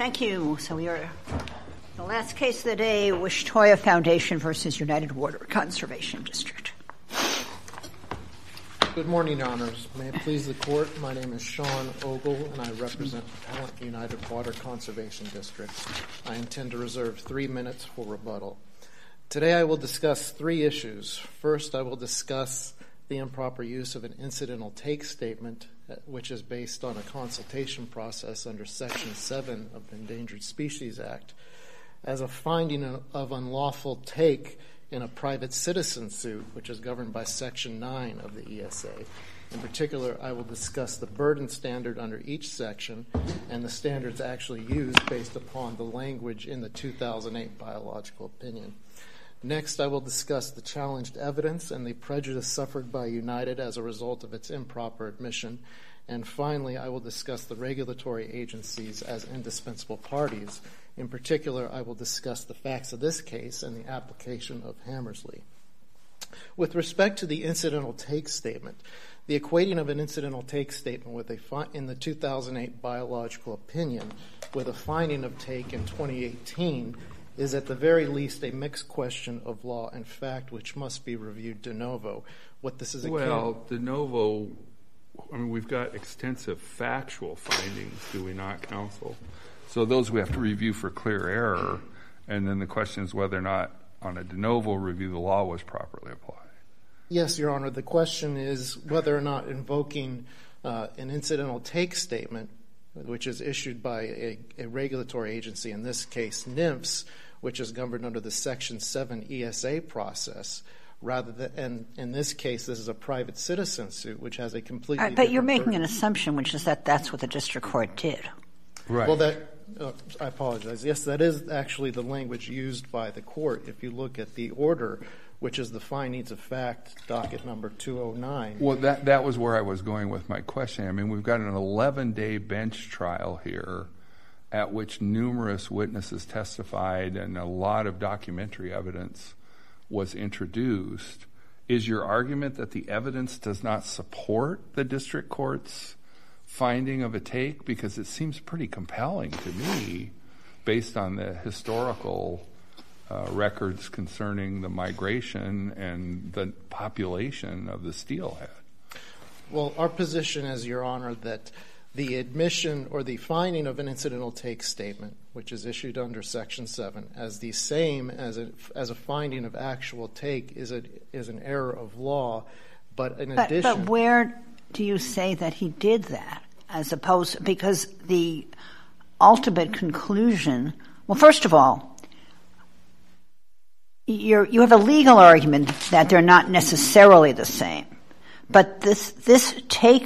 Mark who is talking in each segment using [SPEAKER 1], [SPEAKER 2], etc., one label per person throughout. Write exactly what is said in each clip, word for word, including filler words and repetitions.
[SPEAKER 1] Thank you. So we are the last case of the day, Wishtoya Foundation versus United Water Conservation District.
[SPEAKER 2] Good morning, Your Honors. May it please the Court, my name is Sean Ogle, and I represent Appellant United Water Conservation District. I intend to reserve three minutes for rebuttal. Today I will discuss three issues. First, I will discuss the improper use of an incidental take statement, which is based on a consultation process under Section seven of the Endangered Species Act, as a finding of unlawful take in a private citizen suit, which is governed by Section nine of the E S A. In particular, I will discuss the burden standard under each section and the standards actually used based upon the language in the two thousand eight biological opinion. Next, I will discuss the challenged evidence and the prejudice suffered by United as a result of its improper admission. And finally, I will discuss the regulatory agencies as indispensable parties. In particular, I will discuss the facts of this case and the application of Hammersley. With respect to the incidental take statement, the equating of an incidental take statement with a fi- in the two thousand eight biological opinion with a finding of take in twenty eighteen is at the very least a mixed question of law and fact, which must be reviewed de novo. What this is
[SPEAKER 3] well, de novo, I mean, we've got extensive factual findings, do we not, counsel? So those we have to review for clear error, and then the question is whether or not on a de novo review the law was properly applied.
[SPEAKER 2] Yes, Your Honor. The question is whether or not invoking uh, an incidental take statement, which is issued by a, a regulatory agency, in this case NIMS, which is governed under the Section seven E S A process, rather than, and in this case, this is a private citizen suit, which has a completely
[SPEAKER 1] right, But you're making
[SPEAKER 2] burden.
[SPEAKER 1] an assumption, which is that that's what the district court did.
[SPEAKER 3] Right.
[SPEAKER 2] Well, that uh, I apologize. Yes, that is actually the language used by the court. If you look at the order, which is the findings of fact, docket number two oh nine.
[SPEAKER 3] Well, that, that was where I was going with my question. I mean, we've got an eleven-day bench trial here at which numerous witnesses testified and a lot of documentary evidence was introduced. Is your argument that the evidence does not support the district court's finding of a take? Because it seems pretty compelling to me based on the historical uh, records concerning the migration and the population of the steelhead.
[SPEAKER 2] Well, our position is, Your Honor, that the admission or the finding of an incidental take statement, which is issued under Section seven, as the same as a, as a finding of actual take is a, is an error of law. But in
[SPEAKER 1] but,
[SPEAKER 2] addition...
[SPEAKER 1] But where do you say that he did that, as opposed... Because the ultimate conclusion... Well, first of all, you're, you have a legal argument that they're not necessarily the same. But this this take...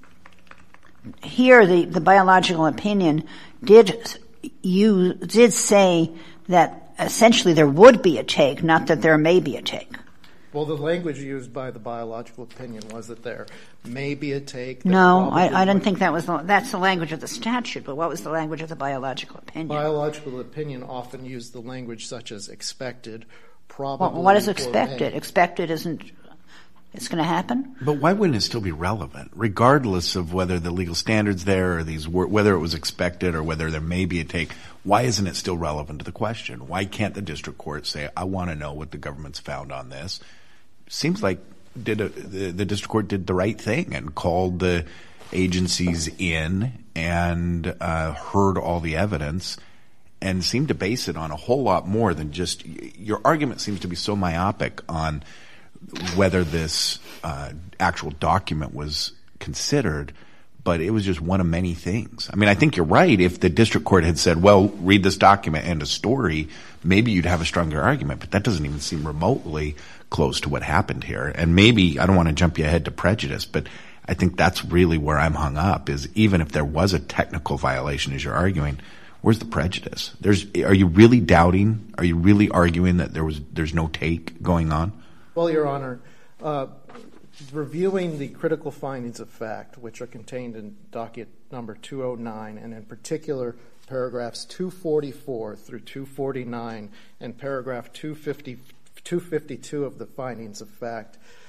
[SPEAKER 1] Here, the, the biological opinion did you did say that essentially there would be a take, not that there may be a take.
[SPEAKER 2] Well, the language used by the biological opinion was that there may be a take.
[SPEAKER 1] No, I, I didn't think that was the, that's the language of the statute, but what was the language of the biological opinion?
[SPEAKER 2] Biological opinion often used the language such as expected, probably.
[SPEAKER 1] Well, what is expected? Expected isn't... It's going to happen?
[SPEAKER 4] But why wouldn't it still be relevant, regardless of whether the legal standards there or these whether it was expected or whether there may be a take? Why isn't it still relevant to the question? Why can't the district court say, I want to know what the government's found on this? Seems like did a, the, the district court did the right thing and called the agencies in and uh, heard all the evidence and seemed to base it on a whole lot more than just – your argument seems to be so myopic on – whether this uh, actual document was considered, but it was just one of many things. I mean, I think you're right. If the district court had said, well, read this document and a story, maybe you'd have a stronger argument, but that doesn't even seem remotely close to what happened here. And maybe, I don't want to jump you ahead to prejudice, but I think that's really where I'm hung up, is even if there was a technical violation, as you're arguing, where's the prejudice? There's, are you really doubting, are you really arguing that there was there's no take going on?
[SPEAKER 2] Well, Your Honor, uh, reviewing the critical findings of fact, which are contained in docket number two oh nine, and in particular paragraphs two forty-four through two forty-nine and paragraph two fifty, two fifty-two of the findings of fact,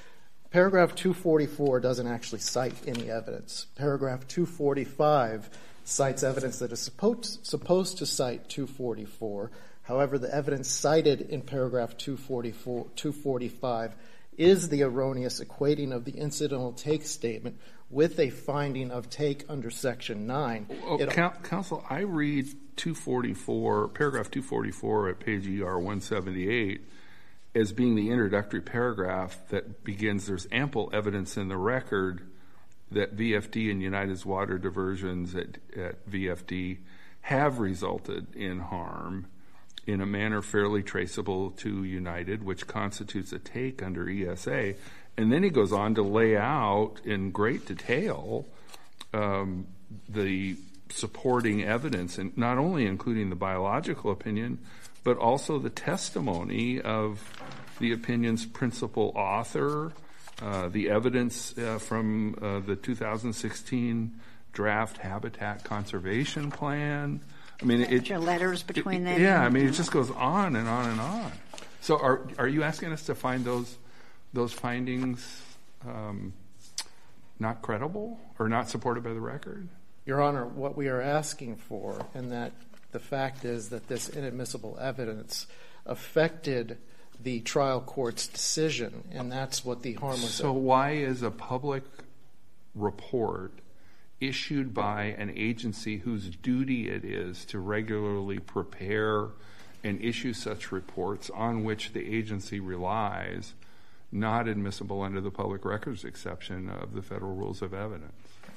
[SPEAKER 2] Paragraph two forty-four doesn't actually cite any evidence. Paragraph two forty-five cites evidence that is supposed, supposed to cite two forty-four. However, the evidence cited in paragraph two forty-four, two forty-five is the erroneous equating of the incidental take statement with a finding of take under Section nine.
[SPEAKER 3] Oh, Counsel, I read two forty-four, paragraph two forty-four at page E R one seventy-eight as being the introductory paragraph that begins, there's ample evidence in the record that V F D and United's water diversions at, at V F D have resulted in harm in a manner fairly traceable to United, which constitutes a take under E S A. And then he goes on to lay out in great detail um, the supporting evidence, and not only including the biological opinion, but also the testimony of the opinion's principal author, uh, the evidence uh, from uh, the two thousand sixteen draft Habitat Conservation Plan. I mean, it,
[SPEAKER 1] your letters between
[SPEAKER 3] it,
[SPEAKER 1] them.
[SPEAKER 3] Yeah, I mean, it just goes on and on and on. So, are are you asking us to find those those findings um, not credible or not supported by the record?
[SPEAKER 2] Your Honor, what we are asking for, and that the fact is that this inadmissible evidence affected the trial court's decision, and that's what the harm was.
[SPEAKER 3] So why is a public report issued by an agency whose duty it is to regularly prepare and issue such reports on which the agency relies not admissible under the public records exception of the Federal Rules of Evidence?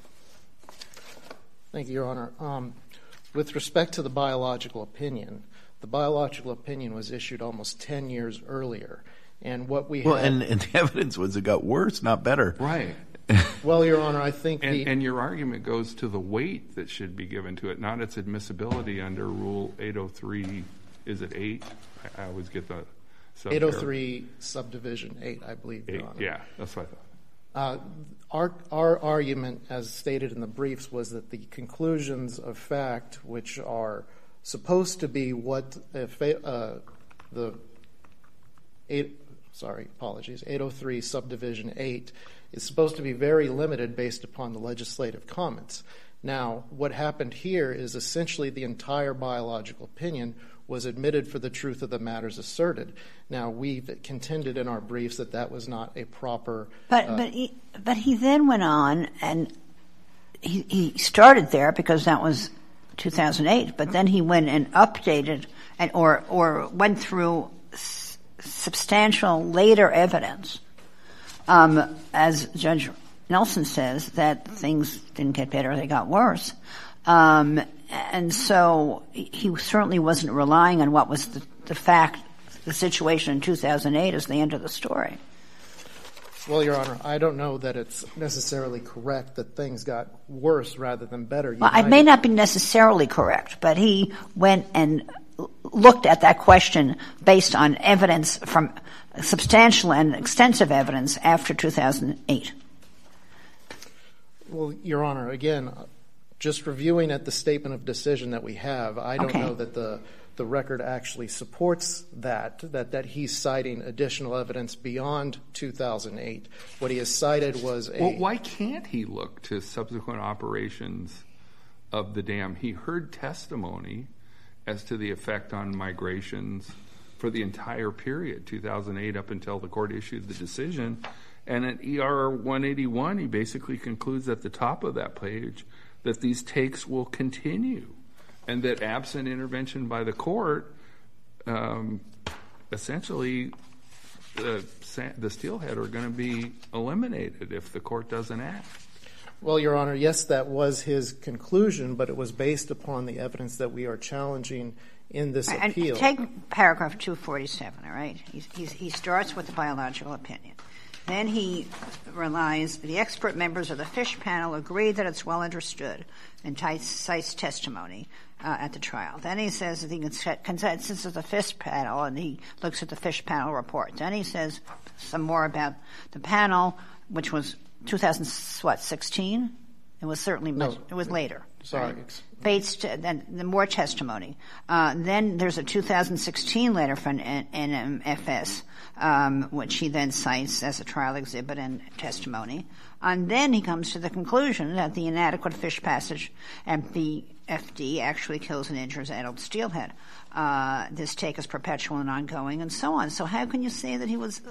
[SPEAKER 2] Thank you, Your Honor. Um, with respect to the biological opinion, the biological opinion was issued almost ten years earlier. And what we
[SPEAKER 4] well,
[SPEAKER 2] had...
[SPEAKER 4] and, and the evidence was it got worse, not better.
[SPEAKER 3] Right.
[SPEAKER 2] Well, Your Honor, I think
[SPEAKER 3] and,
[SPEAKER 2] the...
[SPEAKER 3] And your argument goes to the weight that should be given to it, not its admissibility under Rule eight oh three, is it eight? I, I always get the...
[SPEAKER 2] eight oh three subdivision eight, I believe, Your
[SPEAKER 3] eight,
[SPEAKER 2] Honor.
[SPEAKER 3] yeah, that's what I thought.
[SPEAKER 2] Uh, our, our argument, as stated in the briefs, was that the conclusions of fact, which are supposed to be what if, uh, the eight, sorry, apologies, eight oh three subdivision eight is supposed to be very limited based upon the legislative comments. Now, what happened here is essentially the entire biological opinion was admitted for the truth of the matters asserted. Now, we've contended in our briefs that that was not a proper...
[SPEAKER 1] But
[SPEAKER 2] uh,
[SPEAKER 1] but, he, but he then went on, and he, he started there because that was two thousand eight, but then he went and updated and or, or went through s- substantial later evidence, um, as Judge Nelson says, that things didn't get better, they got worse. Um, and so he certainly wasn't relying on what was the, the fact, the situation in two thousand eight as the end of the story.
[SPEAKER 2] Well, Your Honor, I don't know that it's necessarily correct that things got worse rather than better.
[SPEAKER 1] Well, it may not be necessarily correct, but he went and looked at that question based on evidence from substantial and extensive evidence after two thousand eight.
[SPEAKER 2] Well, Your Honor, again, just reviewing at the statement of decision that we have, I don't
[SPEAKER 1] Okay.
[SPEAKER 2] know that the the record actually supports that, that, that he's citing additional evidence beyond two thousand eight. What he has cited was a...
[SPEAKER 3] Well, why can't he look to subsequent operations of the dam? He heard testimony as to the effect on migrations for the entire period, two thousand eight up until the court issued the decision. And at E R one eighty-one, he basically concludes at the top of that page that these takes will continue and that absent intervention by the court, um, essentially the, the steelhead are going to be eliminated if the court doesn't act.
[SPEAKER 2] Well, Your Honor, yes, that was his conclusion, but it was based upon the evidence that we are challenging in this
[SPEAKER 1] And
[SPEAKER 2] appeal.
[SPEAKER 1] take paragraph two forty-seven, all right? He's, he's, he starts with the biological opinion. Then he relies, the expert members of the Fish panel agree that it's well understood and cites testimony uh, at the trial. Then he says the consensus of the Fish panel, and he looks at the Fish panel report. Then he says some more about the panel, which was two thousand, what, sixteen? It was certainly much,
[SPEAKER 2] No.
[SPEAKER 1] it was later.
[SPEAKER 2] Sorry.
[SPEAKER 1] Right. Bates, then the more testimony. Uh, then there's a two thousand sixteen letter from N M F S, um, which he then cites as a trial exhibit and testimony. And then he comes to the conclusion that the inadequate fish passage M P F D actually kills and injures adult steelhead. Uh, this take is perpetual and ongoing, and so on. So how can you say that he was...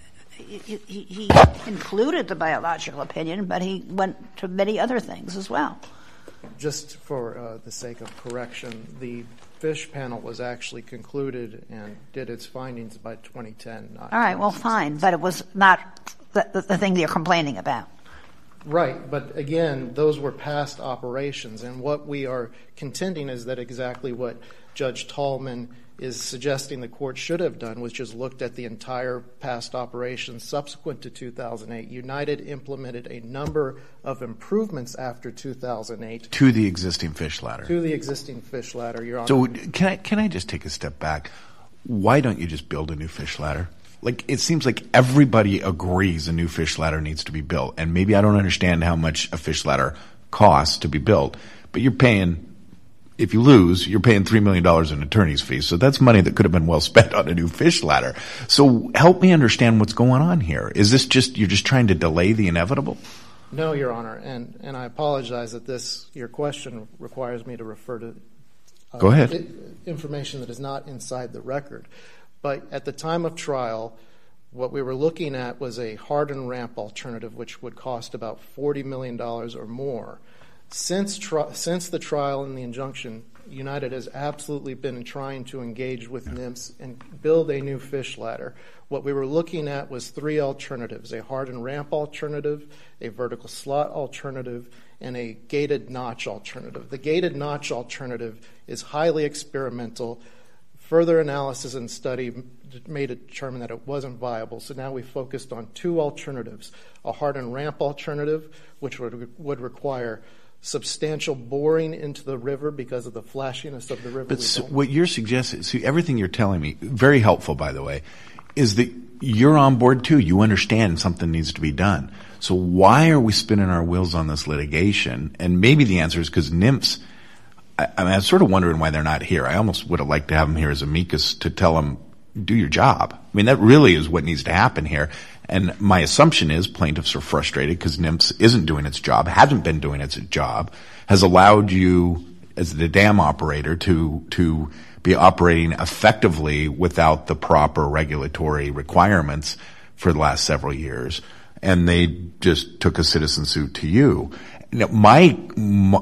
[SPEAKER 1] He, he, he included the biological opinion, but he went to many other things as well.
[SPEAKER 2] Just for uh, the sake of correction, the fish panel was actually concluded and did its findings by twenty ten. Not
[SPEAKER 1] All right, well, fine, but it was not the, the, the thing that you're complaining about.
[SPEAKER 2] Right, but again, those were past operations, and what we are contending is that exactly what Judge Tallman is suggesting the court should have done, which is looked at the entire past operations subsequent to two thousand eight. United implemented a number of improvements after two thousand eight.
[SPEAKER 4] To the existing fish ladder.
[SPEAKER 2] To the existing fish ladder, Your Honor.
[SPEAKER 4] So can I, can I just take a step back? Why don't you just build a new fish ladder? Like, it seems like everybody agrees a new fish ladder needs to be built. And maybe I don't understand how much a fish ladder costs to be built, but you're paying... If you lose, you're paying three million dollars in attorney's fees. So that's money that could have been well spent on a new fish ladder. So help me understand what's going on here. Is this just, you're just trying to delay the inevitable?
[SPEAKER 2] No, Your Honor, and, and I apologize that this, your question requires me to refer to uh,
[SPEAKER 4] Go ahead.
[SPEAKER 2] It, information that is not inside the record. But at the time of trial, what we were looking at was a hardened ramp alternative, which would cost about forty million dollars or more. Since tri- since the trial and the injunction, United has absolutely been trying to engage with N I M S and build a new fish ladder. What we were looking at was three alternatives: a hardened ramp alternative, a vertical slot alternative, and a gated notch alternative. The gated notch alternative is highly experimental. Further analysis and study made it determine that it wasn't viable. So now we focused on two alternatives: a hardened ramp alternative, which would would require substantial boring into the river because of the flashiness of the river.
[SPEAKER 4] But so what you're suggesting, see, everything you're telling me, very helpful, by the way, is that you're on board too. You understand something needs to be done. So why are we spinning our wheels on this litigation? And maybe the answer is because N I M S, I, I mean, I'm sort of wondering why they're not here. I almost would have liked to have them here as amicus to tell them, do your job. I mean, that really is what needs to happen here. And my assumption is plaintiffs are frustrated because N I M S isn't doing its job, hasn't been doing its job, has allowed you as the dam operator to to be operating effectively without the proper regulatory requirements for the last several years. And they just took a citizen suit to you. Now, my, my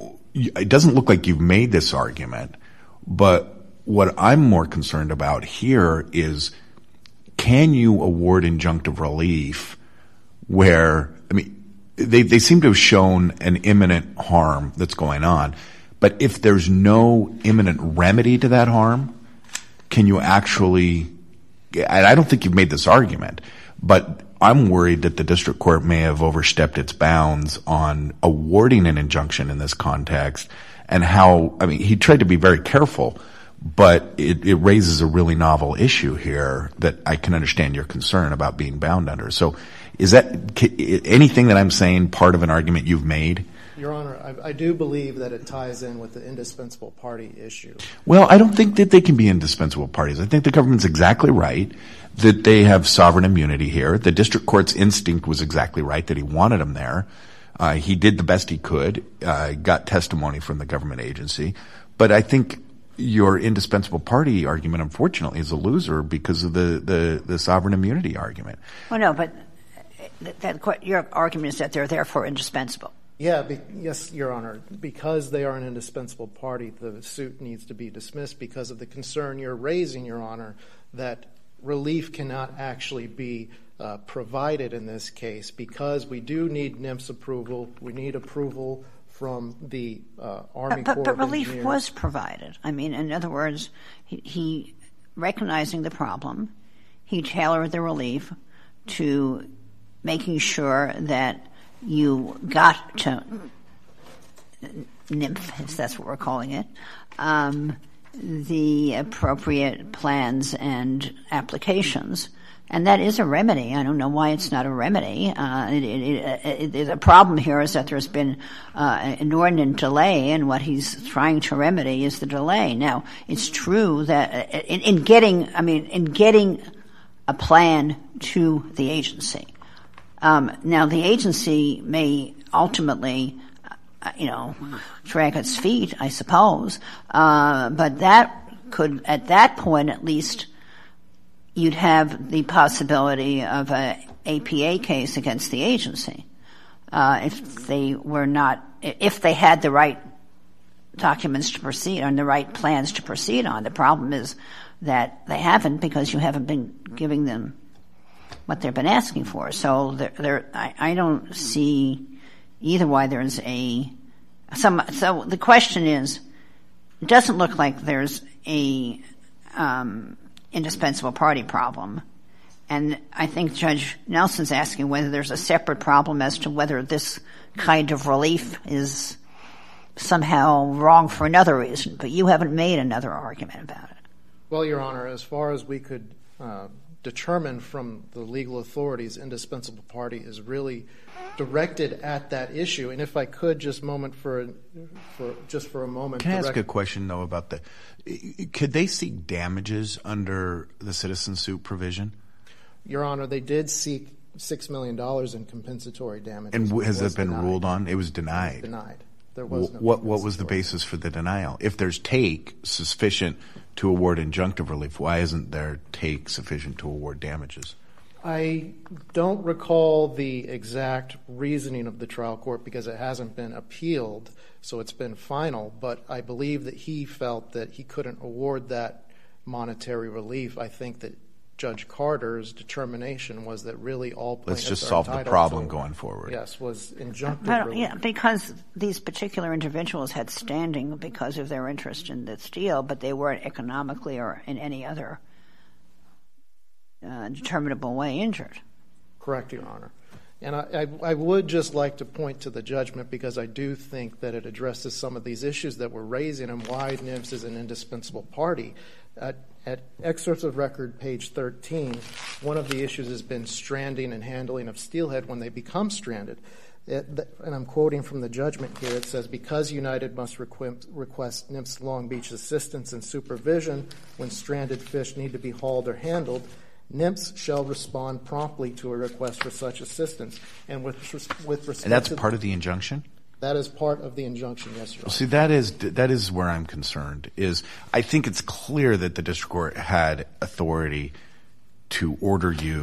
[SPEAKER 4] it doesn't look like you've made this argument, but what I'm more concerned about here is, can you award injunctive relief where, I mean, they, they seem to have shown an imminent harm that's going on, but if there's no imminent remedy to that harm, can you actually, and I don't think you've made this argument, but I'm worried that the district court may have overstepped its bounds on awarding an injunction in this context, and how, I mean, he tried to be very careful, but it, it raises a really novel issue here that I can understand your concern about being bound under. So is that anything that I'm saying part of an argument you've made?
[SPEAKER 2] Your Honor, I, I do believe that it ties in with the indispensable party issue.
[SPEAKER 4] Well, I don't think that they can be indispensable parties. I think the government's exactly right that they have sovereign immunity here. The district court's instinct was exactly right that he wanted them there. Uh, he did the best he could, uh, got testimony from the government agency. But I think your indispensable party argument, unfortunately, is a loser because of the, the, the sovereign immunity argument.
[SPEAKER 1] Well, no, but that, that, your argument is that they're therefore indispensable.
[SPEAKER 2] Yeah, be, yes, Your Honor. Because they are an indispensable party, the suit needs to be dismissed because of the concern you're raising, Your Honor, that relief cannot actually be uh, provided in this case because we do need N I M S approval. We need approval from the uh, Army
[SPEAKER 1] but,
[SPEAKER 2] Corps
[SPEAKER 1] but,
[SPEAKER 2] of
[SPEAKER 1] but relief
[SPEAKER 2] Engineers.
[SPEAKER 1] was provided. I mean, in other words, he, he recognizing the problem, he tailored the relief to making sure that you got to NIMF, if that's what we're calling it, um, the appropriate plans and applications And that is a remedy. I don't know why it's not a remedy. Uh, it, it, it, it, the problem here is that there's been uh, an inordinate delay, and what he's trying to remedy is the delay. Now, it's true that in, in getting, I mean, in getting a plan to the agency. Um, now, the agency may ultimately, uh, you know, drag its feet, I suppose, uh, but that could, at that point at least, you'd have the possibility of a A P A case against the agency uh, if they were not, if they had the right documents to proceed on, the right plans to proceed on. The problem is that they haven't, because you haven't been giving them what they've been asking for. So there, there I, I don't see either why there's a some. So the question is, it doesn't look like there's a um, indispensable party problem. And I think Judge Nelson's asking whether there's a separate problem as to whether this kind of relief is somehow wrong for another reason. But you haven't made another argument about it.
[SPEAKER 2] Well, Your Honor, as far as we could uh, determine from the legal authorities, indispensable party is really directed at that issue. And if I could just moment for, for just for a moment.
[SPEAKER 4] Can I
[SPEAKER 2] direct-
[SPEAKER 4] ask a question, though, about the – could they seek damages under the citizen suit provision?
[SPEAKER 2] Your Honor, they did seek six million dollars in compensatory damages.
[SPEAKER 4] And w- has
[SPEAKER 2] it
[SPEAKER 4] that been
[SPEAKER 2] denied.
[SPEAKER 4] ruled on? It was denied.
[SPEAKER 2] It was denied. There was no
[SPEAKER 4] what what was the basis for the denial? If there's take sufficient to award injunctive relief, why isn't there take sufficient to award damages?
[SPEAKER 2] I don't recall the exact reasoning of the trial court because it hasn't been appealed, so it's been final. But I believe that he felt that he couldn't award that monetary relief. I think that Judge Carter's determination was that really all plaintiffs
[SPEAKER 4] Let's just
[SPEAKER 2] are
[SPEAKER 4] solve the
[SPEAKER 2] entitled
[SPEAKER 4] problem
[SPEAKER 2] to,
[SPEAKER 4] going forward.
[SPEAKER 2] Yes, was injunctive
[SPEAKER 1] But,
[SPEAKER 2] relief.
[SPEAKER 1] yeah, because these particular individuals had standing because of their interest in this deal, but they weren't economically or in any other uh, determinable way injured.
[SPEAKER 2] Correct, Your Honor. And I, I, I would just like to point to the judgment because I do think that it addresses some of these issues that we're raising and why N I M S is an indispensable party. At, at excerpts of record, page thirteen, one of the issues has been stranding and handling of steelhead when they become stranded. It, the, and I'm quoting from the judgment here. It says, because United must requ- request N I M S Long Beach assistance and supervision when stranded fish need to be hauled or handled, N I M S shall respond promptly to a request for such assistance. And with, with respect
[SPEAKER 4] And that's
[SPEAKER 2] to
[SPEAKER 4] part of the injunction?
[SPEAKER 2] That is part of the injunction, yes, Your Honor.
[SPEAKER 4] See, that is that is where I'm concerned. Is I think it's clear that the district court had authority to order you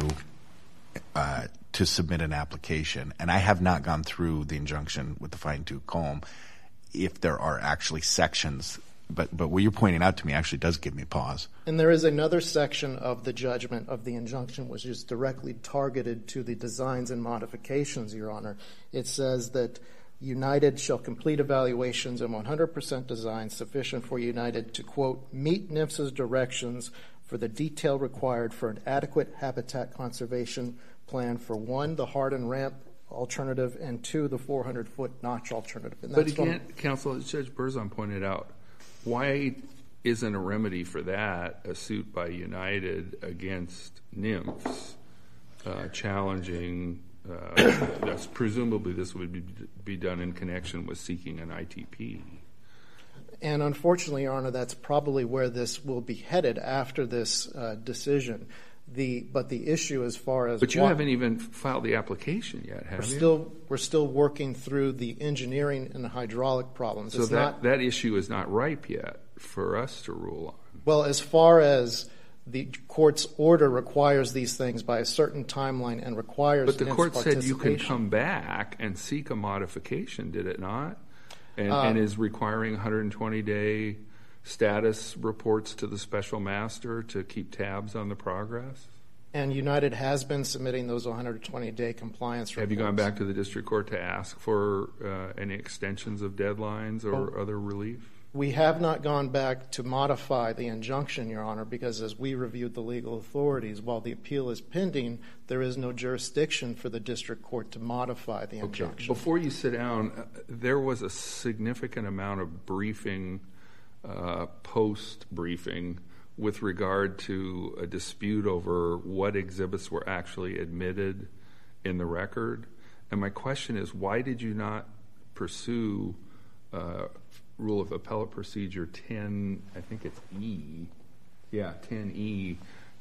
[SPEAKER 4] uh, to submit an application, and I have not gone through the injunction with the fine-tooth comb. If there are actually sections, but but what you're pointing out to me actually does give me pause.
[SPEAKER 2] And there is another section of the judgment of the injunction which is directly targeted to the designs and modifications, Your Honor. It says that United shall complete evaluations and one hundred percent designs sufficient for United to, quote, meet N I M S's directions for the detail required for an adequate habitat conservation plan for, one, the hardened ramp alternative, and two, the four hundred foot notch alternative. And
[SPEAKER 3] But
[SPEAKER 2] that's
[SPEAKER 3] again,
[SPEAKER 2] from,
[SPEAKER 3] Counsel, as Judge Berzon pointed out, why isn't a remedy for that a suit by United against N I M S uh, challenging Uh, that's presumably this would be, be done in connection with seeking an I T P.
[SPEAKER 2] And unfortunately, Your Honor, that's probably where this will be headed after this uh, decision. The but the issue as far as
[SPEAKER 3] but you
[SPEAKER 2] what,
[SPEAKER 3] haven't even filed the application yet, have
[SPEAKER 2] we're
[SPEAKER 3] you?
[SPEAKER 2] still we're still working through the engineering and the hydraulic problems.
[SPEAKER 3] So
[SPEAKER 2] it's
[SPEAKER 3] that
[SPEAKER 2] not,
[SPEAKER 3] that issue is not ripe yet for us to rule on.
[SPEAKER 2] well, as far as the court's order requires these things by a certain timeline and requires
[SPEAKER 3] But the
[SPEAKER 2] N I M S
[SPEAKER 3] court said you can
[SPEAKER 2] participation.
[SPEAKER 3] come back and seek a modification, did it not? And,
[SPEAKER 2] Uh,
[SPEAKER 3] and is requiring one hundred twenty day status reports to the special master to keep tabs on the progress?
[SPEAKER 2] And United has been submitting those one hundred twenty day compliance reports.
[SPEAKER 3] Have you gone back to the district court to ask for uh, any extensions of deadlines or
[SPEAKER 2] Well,
[SPEAKER 3] other relief?
[SPEAKER 2] We have not gone back to modify the injunction, Your Honor, because as we reviewed the legal authorities, while the appeal is pending, there is no jurisdiction for the district court to modify the injunction.
[SPEAKER 3] Okay. Before you sit down, uh, there was a significant amount of briefing, uh, post-briefing, with regard to a dispute over what exhibits were actually admitted in the record. And my question is, why did you not pursue uh, Rule of Appellate Procedure ten, I think it's E, yeah, ten E,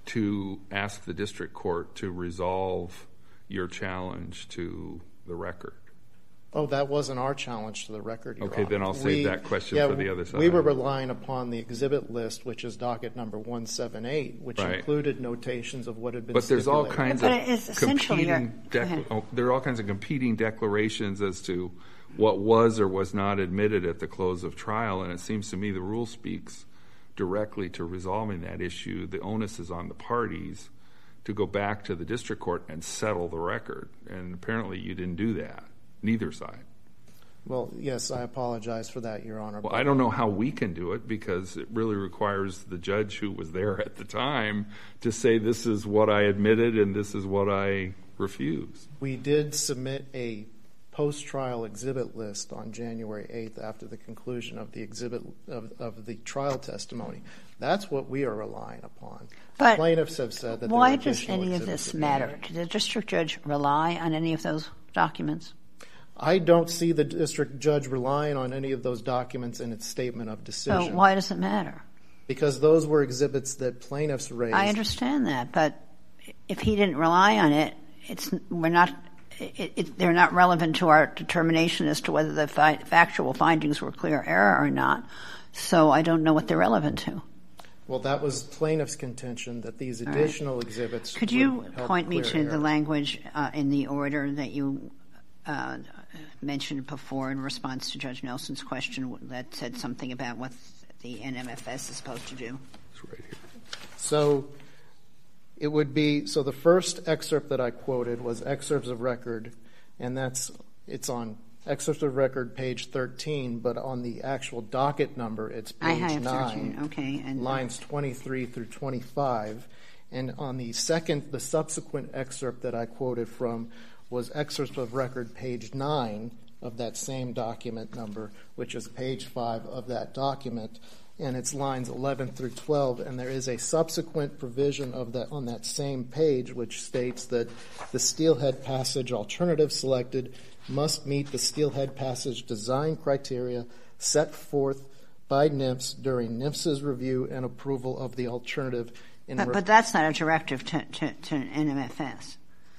[SPEAKER 3] to ask the district court to resolve your challenge to the record?
[SPEAKER 2] Oh, that wasn't our challenge to the record, Your
[SPEAKER 3] Okay,
[SPEAKER 2] Honor.
[SPEAKER 3] then I'll save
[SPEAKER 2] we,
[SPEAKER 3] that question
[SPEAKER 2] yeah,
[SPEAKER 3] for the other side.
[SPEAKER 2] We were relying upon the exhibit list, which is docket number one seventy-eight, which
[SPEAKER 3] right.
[SPEAKER 2] included notations of what had been
[SPEAKER 3] But there's all
[SPEAKER 2] stipulated.
[SPEAKER 3] kinds
[SPEAKER 1] But
[SPEAKER 3] of
[SPEAKER 1] it's essentially
[SPEAKER 3] competing
[SPEAKER 1] your-
[SPEAKER 3] dec- oh, there are all kinds of competing declarations as to what was or was not admitted at the close of trial, and it seems to me the rule speaks directly to resolving that issue. The onus is on the parties to go back to the district court and settle the record, and apparently you didn't do that, neither side.
[SPEAKER 2] Well, yes, I apologize for that, Your Honor.
[SPEAKER 3] Well, I don't know how we can do it because it really requires the judge who was there at the time to say this is what I admitted and this is what I refused.
[SPEAKER 2] We did submit a post-trial exhibit list on January eighth after the conclusion of the exhibit of, of the trial testimony. That's what we are relying upon.
[SPEAKER 1] But
[SPEAKER 2] plaintiffs have said that
[SPEAKER 1] why
[SPEAKER 2] there were
[SPEAKER 1] does
[SPEAKER 2] additional
[SPEAKER 1] any of
[SPEAKER 2] exhibits
[SPEAKER 1] this
[SPEAKER 2] that
[SPEAKER 1] matter? Did the district judge rely on any of those documents?
[SPEAKER 2] I don't see the district judge relying on any of those documents in its statement of decision.
[SPEAKER 1] So why does it matter?
[SPEAKER 2] Because those were exhibits that plaintiffs raised.
[SPEAKER 1] I understand that, but if he didn't rely on it, it's we're not. It, it, they're not relevant to our determination as to whether the fi- factual findings were clear error or not. So I don't know what they're relevant to.
[SPEAKER 2] Well, that was plaintiff's contention that these additional right. exhibits.
[SPEAKER 1] Could you
[SPEAKER 2] would help
[SPEAKER 1] point me to
[SPEAKER 2] error.
[SPEAKER 1] the language uh, in the order that you uh, mentioned before in response to Judge Nelson's question that said something about what the N M F S is supposed to do?
[SPEAKER 3] It's right here.
[SPEAKER 2] So it would be, so the first excerpt that I quoted was excerpts of record, and that's, it's on excerpts of record page thirteen, but on the actual docket number, it's page
[SPEAKER 1] I have
[SPEAKER 2] nine,
[SPEAKER 1] thirteen. Okay, and
[SPEAKER 2] lines twenty-three through twenty-five. And on the second, the subsequent excerpt that I quoted from was excerpts of record page nine of that same document number, which is page five of that document. And it's lines eleven through twelve, and there is a subsequent provision of that on that same page which states that the steelhead passage alternative selected must meet the steelhead passage design criteria set forth by N I F S during N I F S's review and approval of the alternative. In
[SPEAKER 1] but,
[SPEAKER 2] re-
[SPEAKER 1] but that's not a directive to, to, to N M F S.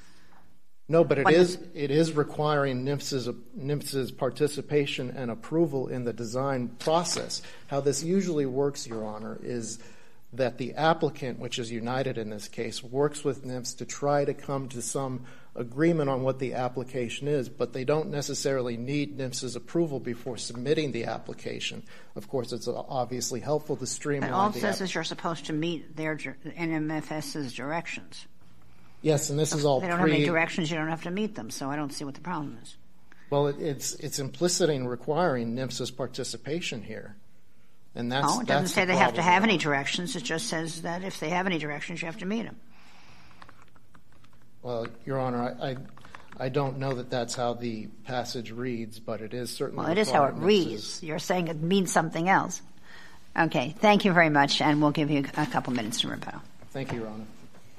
[SPEAKER 2] No, but it
[SPEAKER 1] What
[SPEAKER 2] is
[SPEAKER 1] is-
[SPEAKER 2] it is requiring N I F S's N I F S's participation and approval in the design process. How this usually works, Your Honor, is that the applicant, which is United in this case, works with N I F S to try to come to some agreement on what the application is, but they don't necessarily need N I F S's approval before submitting the application. Of course, it's obviously helpful to streamline
[SPEAKER 1] But all it
[SPEAKER 2] the
[SPEAKER 1] says
[SPEAKER 2] app-
[SPEAKER 1] is you're supposed to meet their dir- N M F S's directions.
[SPEAKER 2] Yes, and this is all
[SPEAKER 1] They don't
[SPEAKER 2] pre-
[SPEAKER 1] have any directions, you don't have to meet them, so I don't see what the problem is.
[SPEAKER 2] Well, it, it's it's implicit in requiring N I F S's participation here, and that's
[SPEAKER 1] Oh, it doesn't
[SPEAKER 2] that's
[SPEAKER 1] say
[SPEAKER 2] the
[SPEAKER 1] they have to
[SPEAKER 2] problem.
[SPEAKER 1] have any directions. It just says that if they have any directions, you have to meet them.
[SPEAKER 2] Well, Your Honor, I, I I don't know that that's how the passage reads, but it is certainly.
[SPEAKER 1] Well, it is how it
[SPEAKER 2] requiring N I F
[SPEAKER 1] reads.
[SPEAKER 2] S's.
[SPEAKER 1] You're saying it means something else. Okay, thank you very much, and we'll give you a couple minutes to rebuttal.
[SPEAKER 2] Thank you, Your Honor.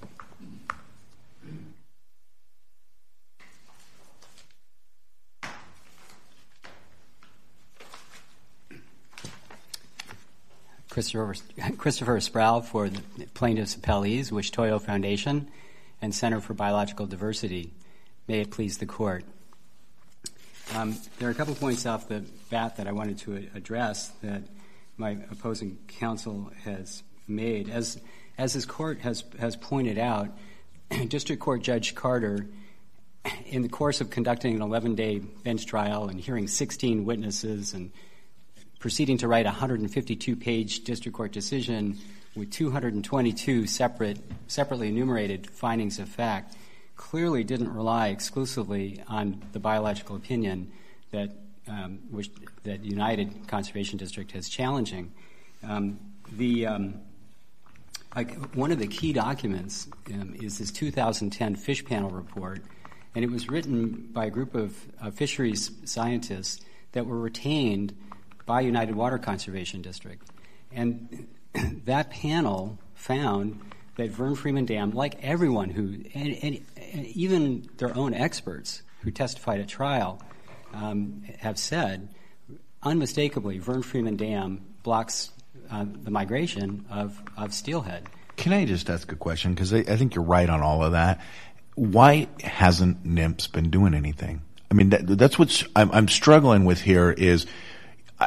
[SPEAKER 5] Christopher, Christopher Sproul for the Plaintiffs' Appellees, Wish-Toyo Foundation, and Center for Biological Diversity. May it please the Court. Um, there are a couple points off the bat that I wanted to address that my opposing counsel has made. As as this Court has, has pointed out, District Court Judge Carter, in the course of conducting an eleven-day bench trial and hearing sixteen witnesses and proceeding to write a one hundred fifty-two page district court decision with two hundred twenty-two separate, separately enumerated findings of fact, clearly didn't rely exclusively on the biological opinion that um, which, that United Conservation District is challenging. Um, the um, like one of the key documents um, is this two thousand ten fish panel report, and it was written by a group of uh, fisheries scientists that were retained by United Water Conservation District. And that panel found that Vern Freeman Dam, like everyone who, and, and, and even their own experts who testified at trial, um, have said, unmistakably, Vern Freeman Dam blocks uh, the migration of, of steelhead.
[SPEAKER 4] Can I just ask a question? Because I, I think you're right on all of that. Why hasn't NIMS been doing anything? I mean, that, that's what I'm, I'm struggling with here is uh,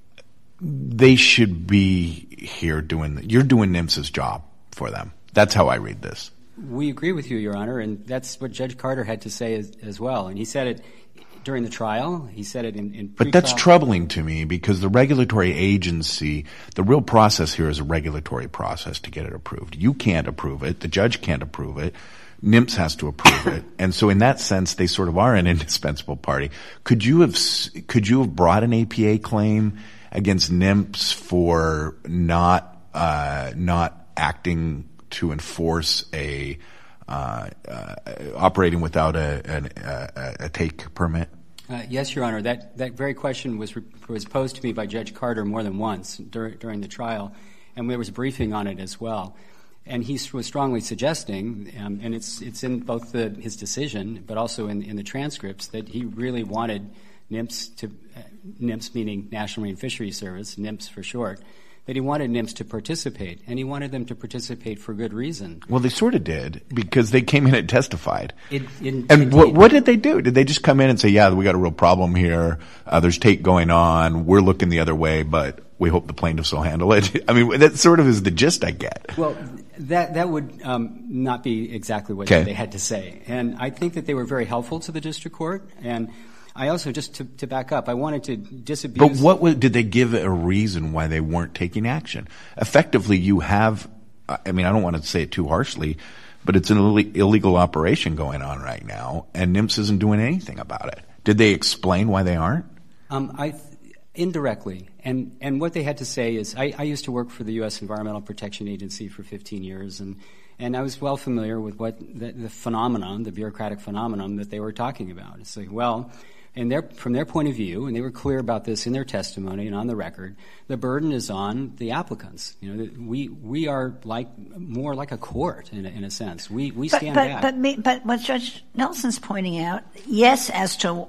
[SPEAKER 4] they should be here doing – you're doing NIMS's job for them. That's how I read this.
[SPEAKER 5] We agree with you, Your Honor, and that's what Judge Carter had to say as, as well. And he said it during the trial. He said it in, in pre-trial.
[SPEAKER 4] But that's troubling to me because the regulatory agency, the real process here is a regulatory process to get it approved. You can't approve it. The judge can't approve it. NIMS has to approve it. And so in that sense, they sort of are an indispensable party. Could you have could you have brought an A P A claim against NIMS for not uh, not acting to enforce a uh, uh, operating without a, a, a take permit?
[SPEAKER 5] Uh, yes, Your Honor. That that very question was re- was posed to me by Judge Carter more than once dur- during the trial, and there was a briefing on it as well. And he was strongly suggesting, um, and it's it's in both the, his decision, but also in, in the transcripts, that he really wanted NIMS to, uh, NIMS meaning National Marine Fisheries Service, NIMS for short, that he wanted NIMS to participate, and he wanted them to participate for good reason.
[SPEAKER 4] Well, they sort of did, because they came in and testified.
[SPEAKER 5] It, it,
[SPEAKER 4] and what, what did they do? Did they just come in and say, yeah, we got a real problem here, uh, there's take going on, we're looking the other way, but we hope the plaintiffs will handle it? I mean, that sort of is the gist I get.
[SPEAKER 5] Well, that that would um, not be exactly what
[SPEAKER 4] okay.
[SPEAKER 5] they had to say. And I think that they were very helpful to the district court. And I also, just to, to back up, I wanted to disabuse.
[SPEAKER 4] But what was, did they give a reason why they weren't taking action? Effectively, you have, I mean, I don't want to say it too harshly, but it's an Ill- illegal operation going on right now, and NIMS isn't doing anything about it. Did they explain why they aren't?
[SPEAKER 5] Um, I th- indirectly. And and what they had to say is, I, I used to work for the U S Environmental Protection Agency for fifteen years, and, and I was well familiar with what the, the phenomenon, the bureaucratic phenomenon that they were talking about. It's like, well, and their, from their point of view, and they were clear about this in their testimony and on the record, the burden is on the applicants. You know, we we are like more like a court in a, in a sense. We we
[SPEAKER 1] but,
[SPEAKER 5] stand
[SPEAKER 1] but,
[SPEAKER 5] back.
[SPEAKER 1] But me, but what Judge Nelson's pointing out, yes, as to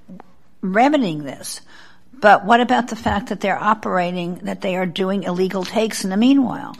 [SPEAKER 1] remedying this. But what about the fact that they're operating, that they are doing illegal takes in the meanwhile?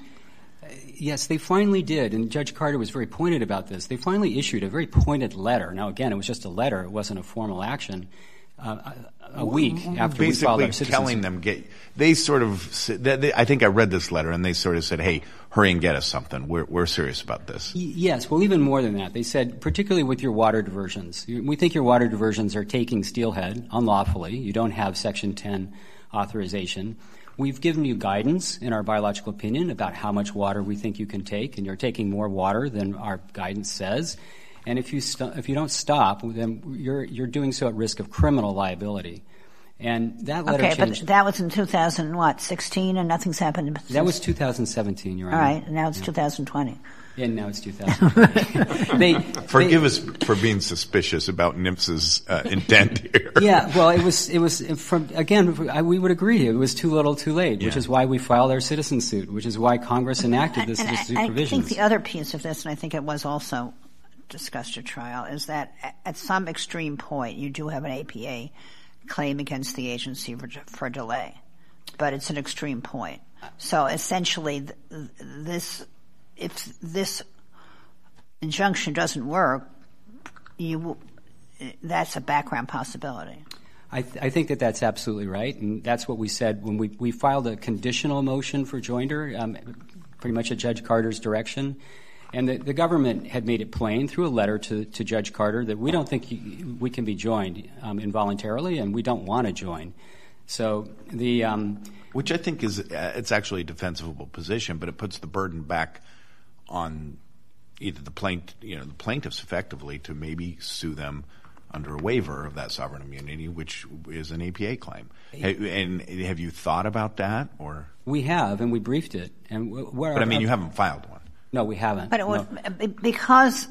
[SPEAKER 5] Yes, they finally did, and Judge Carter was very pointed about this. They finally issued a very pointed letter. Now, again, it was just a letter. It wasn't a formal action. Uh, a, a week after
[SPEAKER 4] Basically
[SPEAKER 5] we filed our citizenship.
[SPEAKER 4] telling them, get, they sort of, they, I think I read this letter, and they sort of said, hey, hurry and get us something. We're, we're serious about this.
[SPEAKER 5] Y- yes, well, even more than that. They said, particularly with your water diversions, we think your water diversions are taking steelhead unlawfully. You don't have Section ten authorization. We've given you guidance in our biological opinion about how much water we think you can take, and you're taking more water than our guidance says. And if you st- if you don't stop, then you're you're doing so at risk of criminal liability. And that letter
[SPEAKER 1] okay,
[SPEAKER 5] changed.
[SPEAKER 1] but that was in two thousand what sixteen, and nothing's happened. Since.
[SPEAKER 5] That was two thousand seventeen. You're right.
[SPEAKER 1] All right, and now it's yeah. two thousand twenty.
[SPEAKER 5] And now it's two thousand twenty. they,
[SPEAKER 4] Forgive
[SPEAKER 5] they,
[SPEAKER 4] us for being suspicious about NIMS's uh, intent here.
[SPEAKER 5] Yeah, well, it was it was from again. I, we would agree it was too little, too late, yeah. which is why we filed our citizen suit, which is why Congress enacted this,
[SPEAKER 1] and
[SPEAKER 5] this
[SPEAKER 1] I,
[SPEAKER 5] suit
[SPEAKER 1] I
[SPEAKER 5] provisions.
[SPEAKER 1] think the other piece of this, and I think it was also discussed at trial, is that at some extreme point you do have an A P A claim against the agency for, for delay, but it's an extreme point. So essentially, th- this if this injunction doesn't work, you that's a background possibility.
[SPEAKER 5] I, th- I think that that's absolutely right, and that's what we said when we, we filed a conditional motion for joinder, um, pretty much at Judge Carter's direction. And the, the government had made it plain through a letter to, to Judge Carter that we don't think you, we can be joined um, involuntarily, and we don't want to join. So the um,
[SPEAKER 4] which I think is uh, it's actually a defensible position, but it puts the burden back on either the plaint, you know, the plaintiffs effectively to maybe sue them under a waiver of that sovereign immunity, which is an A P A claim. And have you thought about that, or
[SPEAKER 5] we have, and we briefed it. And where
[SPEAKER 4] but I mean, you haven't filed one.
[SPEAKER 5] No, we haven't.
[SPEAKER 1] But it
[SPEAKER 5] no.
[SPEAKER 1] would, because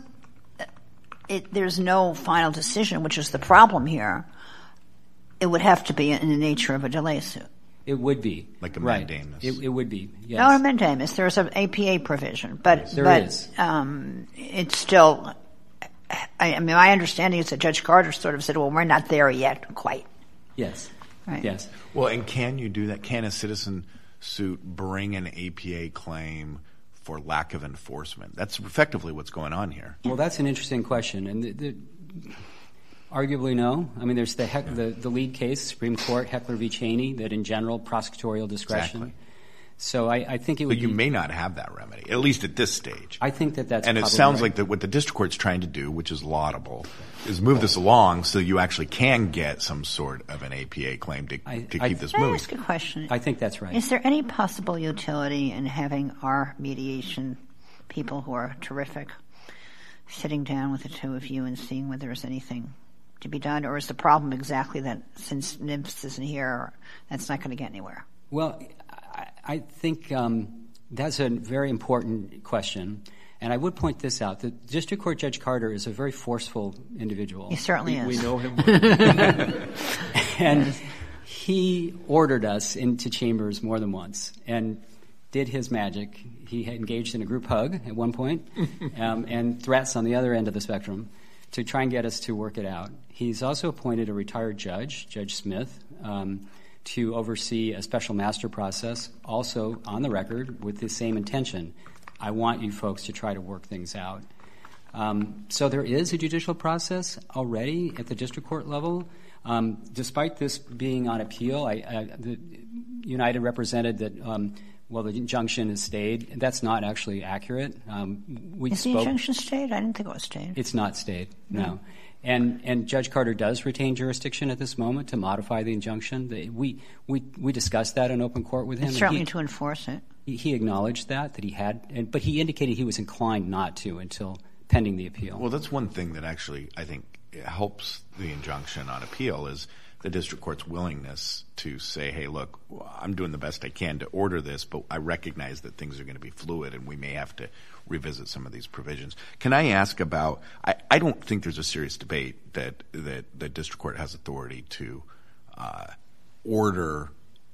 [SPEAKER 1] it, there's no final decision, which is the problem here, it would have to be in the nature of a delay suit.
[SPEAKER 5] It would be.
[SPEAKER 4] Like a
[SPEAKER 5] right.
[SPEAKER 4] mandamus.
[SPEAKER 5] It, it would be, yes.
[SPEAKER 1] Not a mandamus. There's an A P A provision, but,
[SPEAKER 5] There
[SPEAKER 1] but
[SPEAKER 5] is.
[SPEAKER 1] Um, it's still, I, I mean, my understanding is that Judge Carter sort of said, well, we're not there yet quite.
[SPEAKER 5] Yes.
[SPEAKER 1] Right.
[SPEAKER 5] Yes.
[SPEAKER 4] Well, and can you do that? Can a citizen suit bring an A P A claim for lack of enforcement? That's effectively what's going on here.
[SPEAKER 5] Well, that's an interesting question. And the, the, arguably, no. I mean, there's the, heck, the the lead case, Supreme Court, Heckler v. Cheney, that in general, prosecutorial discretion.
[SPEAKER 4] Exactly.
[SPEAKER 5] So I, I think it would
[SPEAKER 4] But you
[SPEAKER 5] be,
[SPEAKER 4] may not have that remedy, at least at this stage.
[SPEAKER 5] I think that that's
[SPEAKER 4] and it
[SPEAKER 5] probably
[SPEAKER 4] sounds
[SPEAKER 5] right.
[SPEAKER 4] like that what the district court's trying to do, which is laudable, is move this along so you actually can get some sort of an A P A claim to,
[SPEAKER 5] I-
[SPEAKER 4] to
[SPEAKER 5] I-
[SPEAKER 4] keep this
[SPEAKER 1] Can I
[SPEAKER 4] moving.
[SPEAKER 1] ask a question?
[SPEAKER 5] I think that's right.
[SPEAKER 1] Is there any possible utility in having our mediation people who are terrific sitting down with the two of you and seeing whether there's anything to be done? Or is the problem exactly that since N I M S isn't here, that's not going to get anywhere?
[SPEAKER 5] Well, I, I think um, that's a very important question. And I would point this out. The District Court Judge Carter is a very forceful individual.
[SPEAKER 1] He certainly is.
[SPEAKER 2] We know him.
[SPEAKER 5] And he ordered us into chambers more than once and did his magic. He had engaged in a group hug at one point um, and threats on the other end of the spectrum to try and get us to work it out. He's also appointed a retired judge, Judge Smith, um, to oversee a special master process, also on the record with the same intention. I want you folks to try to work things out. Um, so there is a judicial process already at the district court level. Um, despite this being on appeal, I, I, the United represented that, um, well, the injunction is stayed. That's not actually accurate. Um, we
[SPEAKER 1] Is the
[SPEAKER 5] spoke,
[SPEAKER 1] injunction stayed? I didn't think it was stayed.
[SPEAKER 5] It's not stayed, no. And and Judge Carter does retain jurisdiction at this moment to modify the injunction. The, we, we we discussed that in open court with him.
[SPEAKER 1] It's
[SPEAKER 5] and
[SPEAKER 1] certainly
[SPEAKER 5] he,
[SPEAKER 1] to enforce it.
[SPEAKER 5] he, he acknowledged that, that he had, and, but he indicated he was inclined not to until pending the appeal.
[SPEAKER 4] Well, that's one thing that actually I think helps the injunction on appeal is the district court's willingness to say, hey, look, I'm doing the best I can to order this, but I recognize that things are going to be fluid and we may have to revisit some of these provisions. Can I ask about, I, I don't think there's a serious debate that, that the district court has authority to uh, order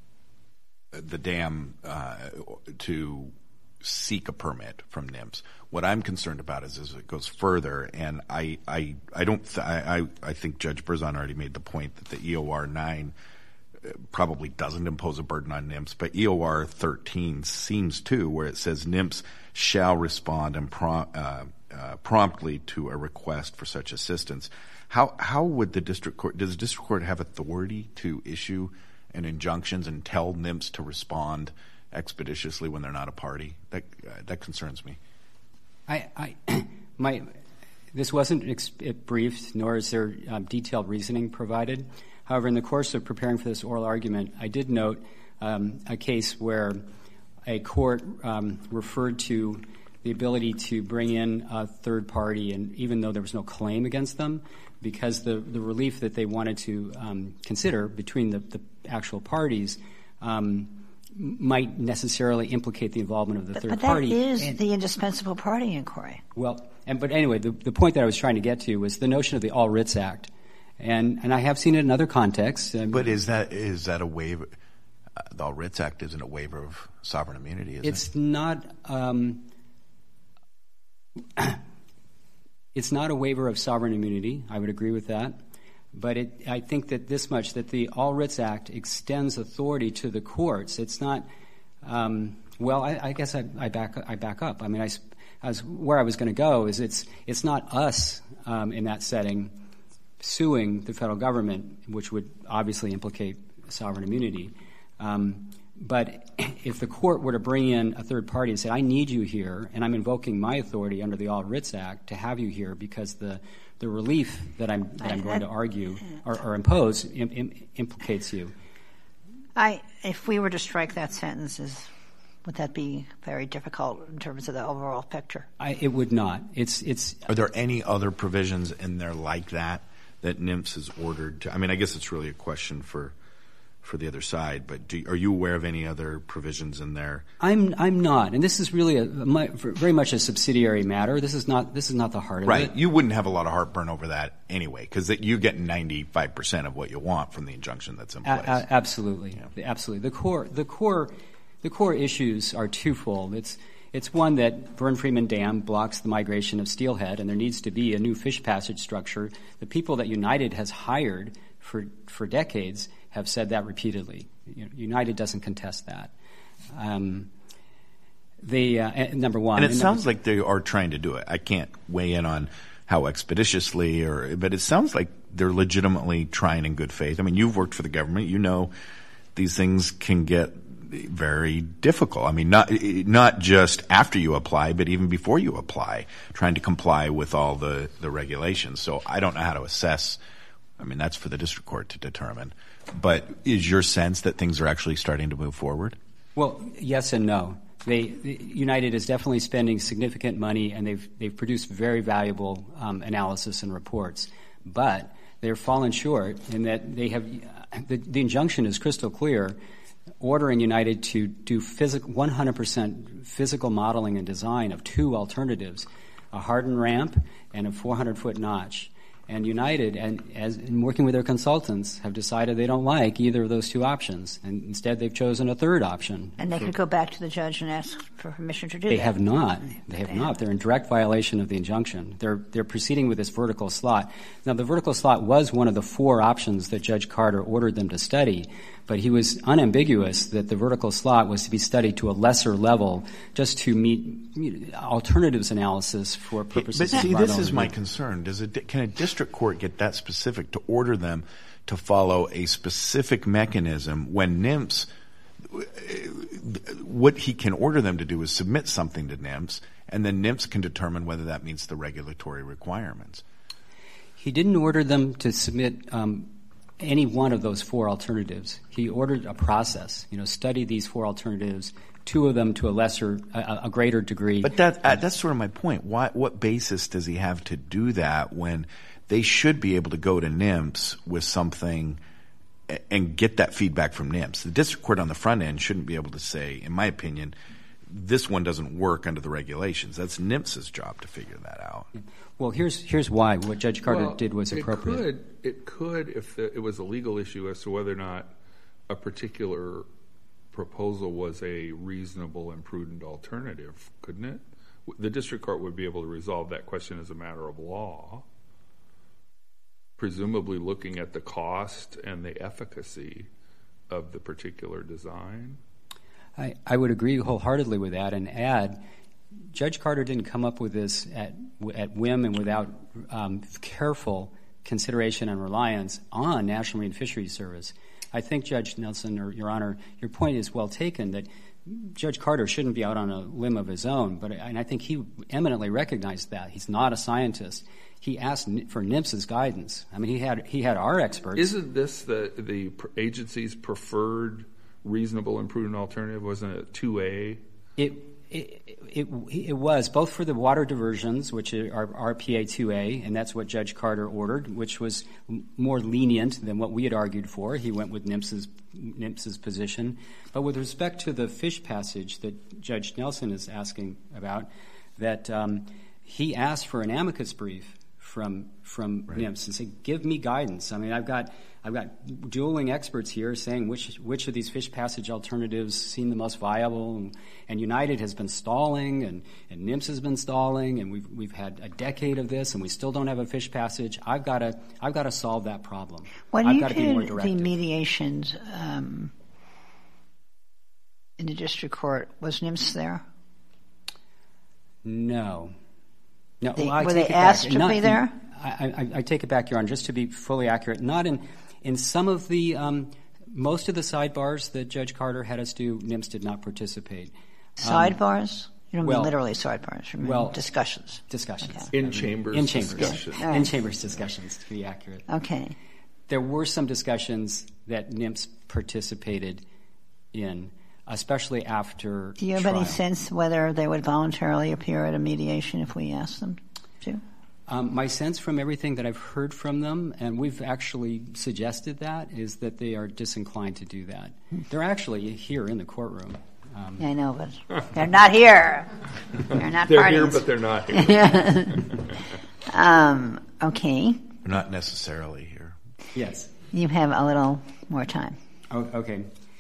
[SPEAKER 4] the dam uh, to seek a permit from N I M S. What I'm concerned about is, is it goes further, and I I, I don't th- I, I I think Judge Berzon already made the point that the E O R nine probably doesn't impose a burden on N I M S, but E O R thirteen seems to, where it says N I M S shall respond and prom- uh, uh, promptly to a request for such assistance. How how would the district court, does the district court have authority to issue an injunctions and tell N I M S to respond expeditiously when they're not a party? That uh, that concerns me.
[SPEAKER 5] I, I my this wasn't ex- briefed, nor is there um, detailed reasoning provided. However, in the course of preparing for this oral argument, I did note um, a case where a court um, referred to the ability to bring in a third party, and even though there was no claim against them, because the, the relief that they wanted to um, consider between the, the actual parties um, might necessarily implicate the involvement of the
[SPEAKER 1] But,
[SPEAKER 5] third
[SPEAKER 1] but that
[SPEAKER 5] party.
[SPEAKER 1] is
[SPEAKER 5] And-
[SPEAKER 1] the indispensable party inquiry.
[SPEAKER 5] well, and but anyway, the, the point that I was trying to get to was the notion of the All Writs Act, and and I have seen it in other contexts. Um,
[SPEAKER 4] But is that is that a waiver? Uh, the All Writs Act isn't a waiver of sovereign immunity, is
[SPEAKER 5] it's
[SPEAKER 4] it?
[SPEAKER 5] not. Um, it's not a waiver of sovereign immunity. I would agree with that. But it, I think that this much, that the All Writs Act extends authority to the courts. It's not. Um, well, I, I guess I, I back. I back up. I mean, I, as where I was going to go is it's it's not us um, in that setting suing the federal government, which would obviously implicate sovereign immunity. Um, but if the court were to bring in a third party and say, I need you here, and I'm invoking my authority under the All Writs Act to have you here because the, the relief that I'm, that I'm going to argue or, or impose im, im, implicates you.
[SPEAKER 1] I, if we were to strike that sentence, is, would that be very difficult in terms of the overall picture?
[SPEAKER 5] I, it would not. It's it's.
[SPEAKER 4] Are there any other provisions in there like that that N I M S is ordered to? I mean, I guess it's really a question for for the other side, but do, are you aware of any other provisions in there?
[SPEAKER 5] I'm I'm not, and this is really a, my, very much a subsidiary matter. This is not this is not the heart of
[SPEAKER 4] right.
[SPEAKER 5] it.
[SPEAKER 4] Right, you wouldn't have a lot of heartburn over that anyway, because you get ninety-five percent of what you want from the injunction that's in place.
[SPEAKER 5] A- a- absolutely, yeah. absolutely. The core the core the core issues are twofold. It's It's one that Verne-Freeman Dam blocks the migration of steelhead, and there needs to be a new fish passage structure. The people that United has hired for for decades have said that repeatedly. United doesn't contest that. Um, the uh, number one,
[SPEAKER 4] and it
[SPEAKER 5] and
[SPEAKER 4] sounds like they are trying to do it. I can't weigh in on how expeditiously, or but it sounds like they're legitimately trying in good faith. I mean, you've worked for the government. You know these things can get very difficult. I mean, not not just after you apply, but even before you apply, trying to comply with all the, the regulations. So I don't know how to assess. I mean, that's for the district court to determine. But is your sense that things are actually starting to move forward?
[SPEAKER 5] Well, yes and no. They, United is definitely spending significant money, and they've they've produced very valuable um, analysis and reports. But they're fallen short in that they have the, the injunction is crystal clear, ordering United to do physical, one hundred percent physical modeling and design of two alternatives, a hardened ramp and a four hundred foot notch. And United, and as in working with their consultants, have decided they don't like either of those two options, and instead they've chosen a third option.
[SPEAKER 1] And they could go back to the judge and ask for permission to do
[SPEAKER 5] they
[SPEAKER 1] that.
[SPEAKER 5] They have not. They have
[SPEAKER 1] they
[SPEAKER 5] not.
[SPEAKER 1] have.
[SPEAKER 5] They're in direct violation of the injunction. They're they're proceeding with this vertical slot. Now, the vertical slot was one of the four options that Judge Carter ordered them to study, but he was unambiguous that the vertical slot was to be studied to a lesser level, just to meet alternatives analysis for purposes
[SPEAKER 4] but
[SPEAKER 5] of
[SPEAKER 4] see,
[SPEAKER 5] environmental
[SPEAKER 4] this is my
[SPEAKER 5] review.
[SPEAKER 4] concern. Does a, can a district court get that specific to order them to follow a specific mechanism when NIMS, what he can order them to do is submit something to NIMS, and then NIMS can determine whether that meets the regulatory requirements?
[SPEAKER 5] He didn't order them to submit um, any one of those four alternatives. He ordered a process, you know, study these four alternatives, two of them to a lesser, a, a greater degree.
[SPEAKER 4] But that uh, that's sort of my point. Why, what basis does he have to do that when they should be able to go to NIMS with something and get that feedback from NIMS? The district court on the front end shouldn't be able to say, in my opinion, this one doesn't work under the regulations. That's NIMS's job to figure that out.
[SPEAKER 5] Well, here's here's why. What Judge Carter
[SPEAKER 3] well,
[SPEAKER 5] did was appropriate.
[SPEAKER 3] It could, it could if the, it was a legal issue as to whether or not a particular proposal was a reasonable and prudent alternative, couldn't it? The district court would be able to resolve that question as a matter of law, presumably looking at the cost and the efficacy of the particular design.
[SPEAKER 5] I, I would agree wholeheartely with that and add, Judge Carter didn't come up with this at, at whim and without um, careful consideration and reliance on National Marine Fisheries Service. I think, Judge Nelson, or Your Honor, your point is well taken that Judge Carter shouldn't be out on a limb of his own, but and I think he eminently recognized that. He's not a scientist. He asked for NIMS's guidance. I mean, he had he had our experts.
[SPEAKER 3] Isn't this the, the agency's preferred reasonable and prudent alternative? Wasn't it two A?
[SPEAKER 5] It It, it, it was, both for the water diversions, which are R P A two A, and that's what Judge Carter ordered, which was more lenient than what we had argued for. He went with NIMS's, NIMS's position. But with respect to the fish passage that Judge Nelson is asking about, that um, he asked for an amicus brief from from right. NIMS and said, give me guidance. I mean, I've got I've got dueling experts here saying which which of these fish passage alternatives seem the most viable, and, and United has been stalling, and, and NIMS has been stalling, and we've we've had a decade of this, and we still don't have a fish passage. I've got to I've got to solve that problem.
[SPEAKER 1] When
[SPEAKER 5] I've
[SPEAKER 1] you
[SPEAKER 5] got to be more
[SPEAKER 1] did
[SPEAKER 5] directive.
[SPEAKER 1] the mediations um, in the district court, was NIMS there?
[SPEAKER 5] No. No,
[SPEAKER 1] They,
[SPEAKER 5] well, I
[SPEAKER 1] were
[SPEAKER 5] take
[SPEAKER 1] they
[SPEAKER 5] it
[SPEAKER 1] asked
[SPEAKER 5] back.
[SPEAKER 1] to
[SPEAKER 5] Not,
[SPEAKER 1] be there?
[SPEAKER 5] I, I, I take it back, Your Honor, just to be fully accurate. Not in in some of the um, most of the sidebars that Judge Carter had us do, NIMS did not participate.
[SPEAKER 1] Sidebars? You don't
[SPEAKER 5] well,
[SPEAKER 1] mean literally sidebars. You mean
[SPEAKER 5] well,
[SPEAKER 1] discussions.
[SPEAKER 5] Discussions.
[SPEAKER 1] Okay.
[SPEAKER 3] In chambers
[SPEAKER 5] in chambers.
[SPEAKER 3] discussions.
[SPEAKER 1] All right.
[SPEAKER 5] In chambers discussions, to be accurate.
[SPEAKER 1] Okay.
[SPEAKER 5] There were some discussions that NIMS participated in, especially after
[SPEAKER 1] Do you have
[SPEAKER 5] trial.
[SPEAKER 1] any sense whether they would voluntarily appear at a mediation if we asked them to?
[SPEAKER 5] Um, my sense from everything that I've heard from them, and we've actually suggested that, is that they are disinclined to do that. They're actually here in the courtroom. Um,
[SPEAKER 1] I know, but they're not here. They're not
[SPEAKER 3] They're
[SPEAKER 1] parties.
[SPEAKER 3] here, but they're not here.
[SPEAKER 1] um, okay.
[SPEAKER 4] They're not necessarily here.
[SPEAKER 5] yes.
[SPEAKER 1] You have a little more time.
[SPEAKER 5] Oh, okay.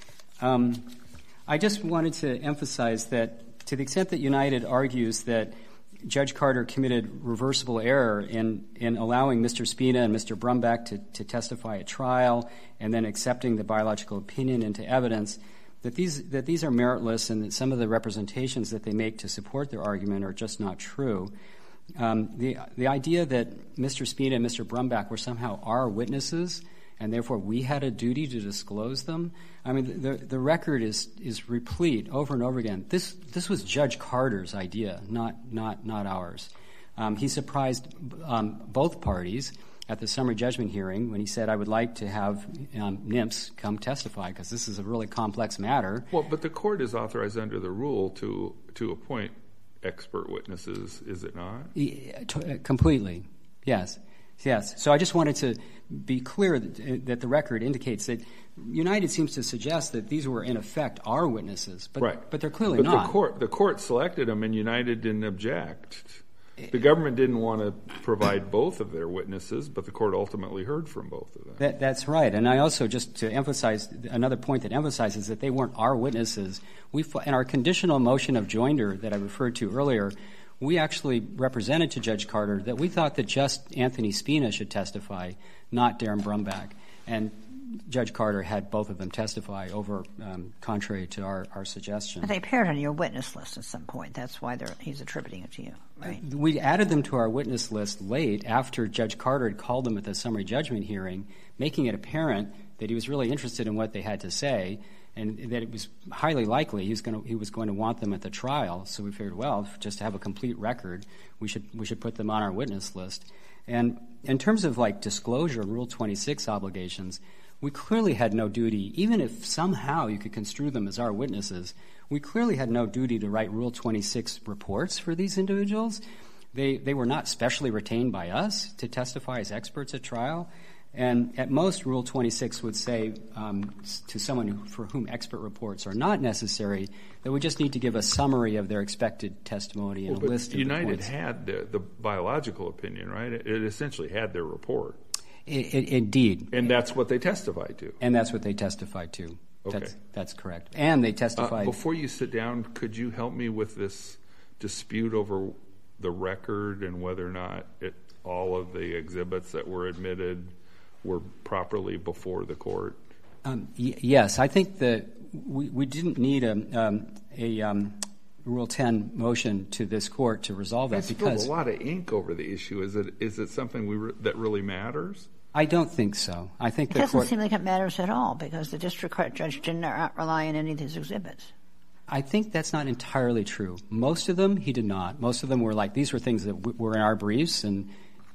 [SPEAKER 5] Um, I just wanted to emphasize that to the extent that United argues that Judge Carter committed reversible error in, in allowing Mister Spina and Mister Brumback to, to testify at trial and then accepting the biological opinion into evidence, that these that these are meritless and that some of the representations that they make to support their argument are just not true. Um, the the idea that Mister Spina and Mister Brumback were somehow our witnesses and therefore we had a duty to disclose them. I mean, the the record is is replete over and over again. This this was Judge Carter's idea, not not not ours. Um, he surprised um, both parties at the summary judgment hearing when he said, I would like to have um, N I M S come testify because this is a really complex matter.
[SPEAKER 3] Well, but the court is authorized under the rule to to appoint expert witnesses, is it not?
[SPEAKER 5] Yeah, to, completely, yes. Yes. So I just wanted to be clear that, that the record indicates that United seems to suggest that these were, in effect, our witnesses, but
[SPEAKER 3] right.
[SPEAKER 5] but they're clearly
[SPEAKER 3] but
[SPEAKER 5] not.
[SPEAKER 3] The court, the court selected them, and United didn't object. The government didn't want to provide both of their witnesses, but the court ultimately heard from both of them.
[SPEAKER 5] That, that's right. And I also, just to emphasize, another point that emphasizes that they weren't our witnesses. We, in our conditional motion of joinder that I referred to earlier, we actually represented to Judge Carter that we thought that just Anthony Spina should testify, not Darren Brumback. And Judge Carter had both of them testify over, um, contrary to our, our suggestion.
[SPEAKER 1] But they appeared on your witness list at some point. That's why they're, he's attributing it to you, right?
[SPEAKER 5] We added them to our witness list late after Judge Carter had called them at the summary judgment hearing, making it apparent that he was really interested in what they had to say and that it was highly likely he was going to, he was going to want them at the trial. So we figured, well, just to have a complete record, we should we should put them on our witness list. And in terms of like disclosure, Rule twenty-six obligations, we clearly had no duty, even if somehow you could construe them as our witnesses, we clearly had no duty to write Rule twenty-six reports for these individuals. They they were not specially retained by us to testify as experts at trial. And at most, Rule twenty-six would say um, to someone who, for whom expert reports are not necessary, that we just need to give a summary of their expected testimony and
[SPEAKER 3] well,
[SPEAKER 5] a
[SPEAKER 3] but
[SPEAKER 5] list of
[SPEAKER 3] United
[SPEAKER 5] the points.
[SPEAKER 3] had the, the biological opinion, right? It, it essentially had their report.
[SPEAKER 5] It, it, indeed.
[SPEAKER 3] And that's what they testified to.
[SPEAKER 5] And that's what they testified to.
[SPEAKER 3] Okay.
[SPEAKER 5] That's, that's correct. And they
[SPEAKER 3] Uh,
[SPEAKER 5] testified.
[SPEAKER 3] before you sit down, could you help me with this dispute over the record and whether or not it, all of the exhibits that were admitted were properly before the court?
[SPEAKER 5] Um, y- yes, I think that we, we didn't need a, um, a um, Rule ten motion to this court to resolve that
[SPEAKER 3] I
[SPEAKER 5] because
[SPEAKER 3] spilled a lot of ink over the issue. Is it is it something we re- that really matters?
[SPEAKER 5] I don't think so. I think
[SPEAKER 1] It
[SPEAKER 5] the
[SPEAKER 1] doesn't
[SPEAKER 5] court.
[SPEAKER 1] seem like it matters at all because the district court judge did not rely on any of these exhibits.
[SPEAKER 5] I think that's not entirely true. Most of them he did not. Most of them were like these were things that w- were in our briefs and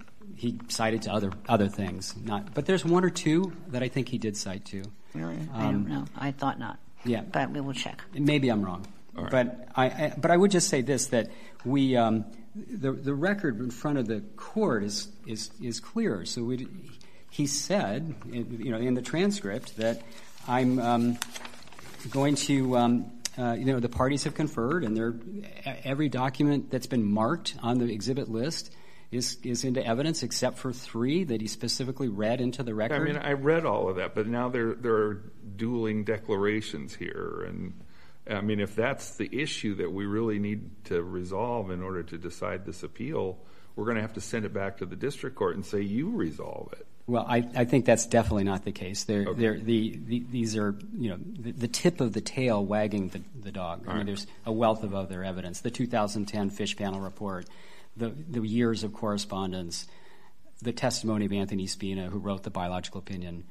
[SPEAKER 5] he cited to other other things. Not, but there's one or two that I think he did cite to.
[SPEAKER 1] Really? I don't know. I thought not.
[SPEAKER 5] Yeah.
[SPEAKER 1] But we will check.
[SPEAKER 5] Maybe I'm wrong.
[SPEAKER 3] All right.
[SPEAKER 5] But I, I but I would just say this, that we um, the the record in front of the court is is is clear. So we, he said, you know, in the transcript that I'm um, going to. Um, Uh, you know, the parties have conferred, and they're, every document that's been marked on the exhibit list is is into evidence, except for three that he specifically read into the record.
[SPEAKER 3] I mean, I read all of that, but now there there are dueling declarations here, and I mean, if that's the issue that we really need to resolve in order to decide this appeal, we're going to have to send it back to the district court and say you resolve it.
[SPEAKER 5] Well, I, I think that's definitely not the case. They're,
[SPEAKER 3] Okay.
[SPEAKER 5] they're, the, the, these are, you know, the, the tip of the tail wagging the, the dog. I mean,
[SPEAKER 3] right.
[SPEAKER 5] there's a wealth of other evidence. The two thousand ten Fish Panel report, the, the years of correspondence, the testimony of Anthony Spina, who wrote the biological opinion.